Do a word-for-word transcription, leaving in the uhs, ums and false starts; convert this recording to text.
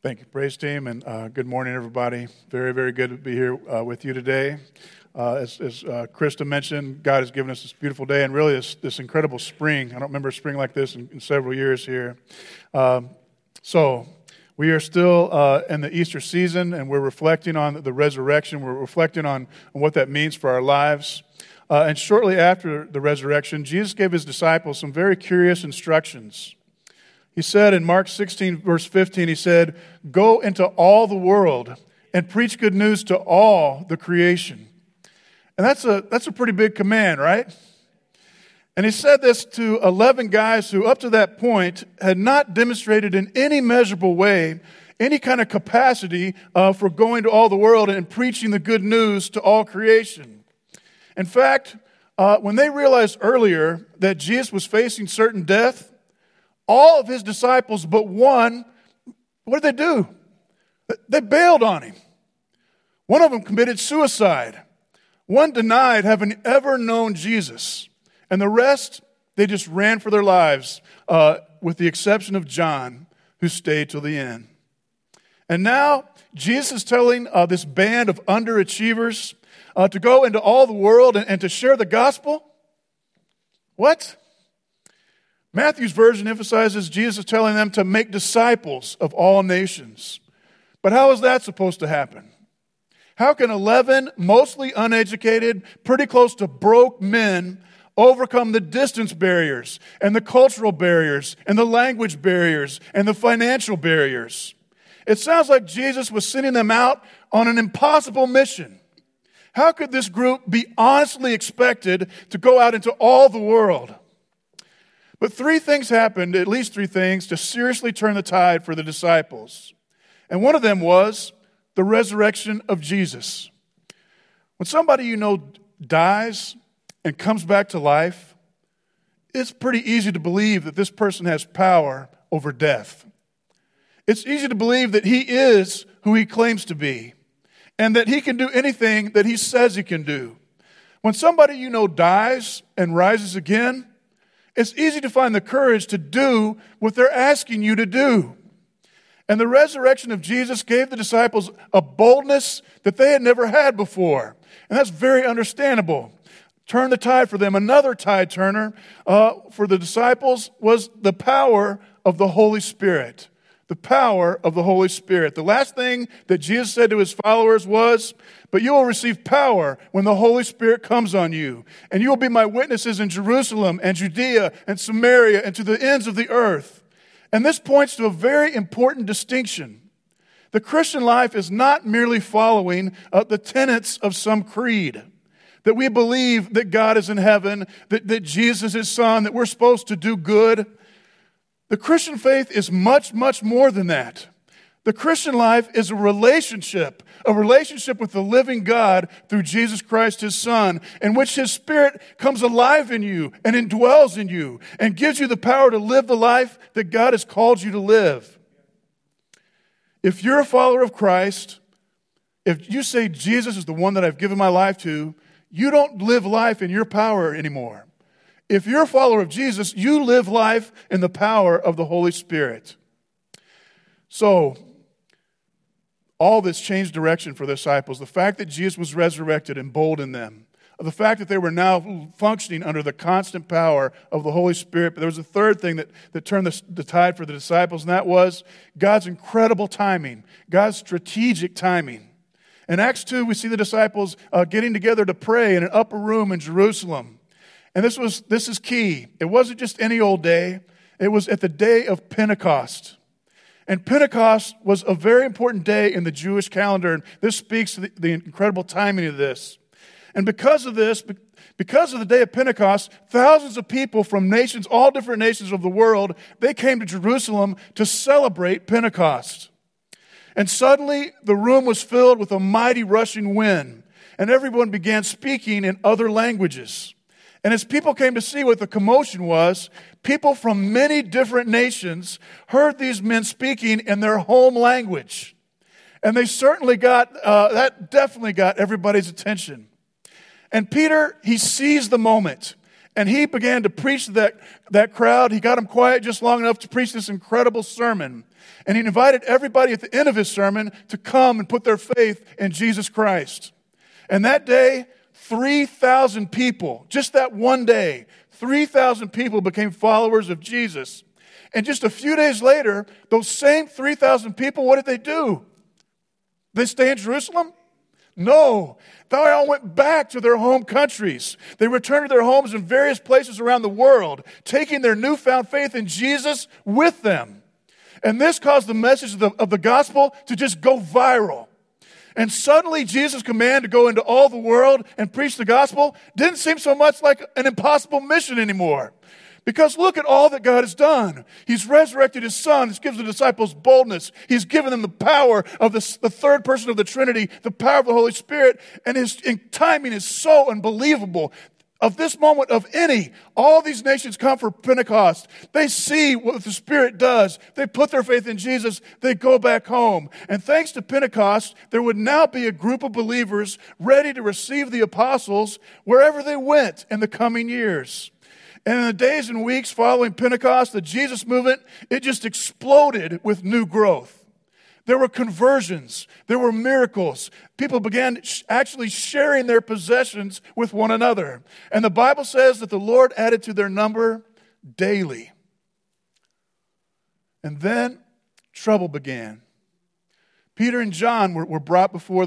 Thank you, praise team, and uh, good morning, everybody. Very, very good to be here uh, with you today. Uh, as as uh, Krista mentioned, God has given us this beautiful day and really this, this incredible spring. I don't remember a spring like this in, in several years here. Um, so we are still uh, in the Easter season, and we're reflecting on the resurrection. We're reflecting on, on what that means for our lives. Uh, and shortly after the resurrection, Jesus gave his disciples some very curious instructions. He said in Mark sixteen, verse fifteen, he said, "Go into all the world and preach good news to all the creation." And that's a that's a pretty big command, right? And he said this to eleven guys who up to that point had not demonstrated in any measurable way any kind of capacity uh, for going to all the world and preaching the good news to all creation. In fact, uh, when they realized earlier that Jesus was facing certain death, all of his disciples but one, what did they do? They bailed on him. One of them committed suicide. One denied having ever known Jesus. And the rest, they just ran for their lives, uh, with the exception of John, who stayed till the end. And now, Jesus is telling uh, this band of underachievers uh, to go into all the world and, and to share the gospel. What? Matthew's version emphasizes Jesus is telling them to make disciples of all nations. But how is that supposed to happen? How can eleven mostly uneducated, pretty close to broke men overcome the distance barriers and the cultural barriers and the language barriers and the financial barriers? It sounds like Jesus was sending them out on an impossible mission. How could this group be honestly expected to go out into all the world? But three things happened, at least three things, to seriously turn the tide for the disciples. And one of them was the resurrection of Jesus. When somebody you know dies and comes back to life, it's pretty easy to believe that this person has power over death. It's easy to believe that he is who he claims to be and that he can do anything that he says he can do. When somebody you know dies and rises again, it's easy to find the courage to do what they're asking you to do. And the resurrection of Jesus gave the disciples a boldness that they had never had before. And that's very understandable. Turn the tide for them. Another tide turner uh, for the disciples was the power of the Holy Spirit. The power of the Holy Spirit. The last thing that Jesus said to his followers was, "But you will receive power when the Holy Spirit comes on you. And you will be my witnesses in Jerusalem and Judea and Samaria and to the ends of the earth." And this points to a very important distinction. The Christian life is not merely following uh, the tenets of some creed. That we believe that God is in heaven, that, that Jesus is his son, that we're supposed to do good. The Christian faith is much, much more than that. The Christian life is a relationship, a relationship with the living God through Jesus Christ, his Son, in which his Spirit comes alive in you and indwells in you and gives you the power to live the life that God has called you to live. If you're a follower of Christ, if you say Jesus is the one that I've given my life to, you don't live life in your power anymore. If you're a follower of Jesus, you live life in the power of the Holy Spirit. So, all this changed direction for the disciples. The fact that Jesus was resurrected emboldened them. The fact that they were now functioning under the constant power of the Holy Spirit. But there was a third thing that, that turned the, the tide for the disciples, and that was God's incredible timing, God's strategic timing. In Acts two, we see the disciples uh, getting together to pray in an upper room in Jerusalem. And this was this is key. It wasn't just any old day. It was at the day of Pentecost. And Pentecost was a very important day in the Jewish calendar. And this speaks to the, the incredible timing of this. And because of this, because of the day of Pentecost, thousands of people from nations, all different nations of the world, they came to Jerusalem to celebrate Pentecost. And suddenly the room was filled with a mighty rushing wind. And everyone began speaking in other languages. And as people came to see what the commotion was, people from many different nations heard these men speaking in their home language. And they certainly got, uh, that definitely got everybody's attention. And Peter, he seized the moment. And he began to preach to that, that crowd. He got them quiet just long enough to preach this incredible sermon. And he invited everybody at the end of his sermon to come and put their faith in Jesus Christ. And that day, three thousand people, just that one day, three thousand people became followers of Jesus. And just a few days later, those same three thousand people, what did they do? They stay in Jerusalem? No, they all went back to their home countries. They returned to their homes in various places around the world, taking their newfound faith in Jesus with them. And this caused the message of the, of the gospel to just go viral. And suddenly Jesus' command to go into all the world and preach the gospel didn't seem so much like an impossible mission anymore. Because look at all that God has done. He's resurrected his Son. He's given the disciples boldness. He's given them the power of the, the third person of the Trinity, the power of the Holy Spirit. And his timing is so unbelievable. Of this moment of any, all these nations come for Pentecost. They see what the Spirit does. They put their faith in Jesus. They go back home. And thanks to Pentecost, there would now be a group of believers ready to receive the apostles wherever they went in the coming years. And in the days and weeks following Pentecost, the Jesus movement, it just exploded with new growth. There were conversions. There were miracles. People began actually sharing their possessions with one another. And the Bible says that the Lord added to their number daily. And then trouble began. Peter and John were, were brought before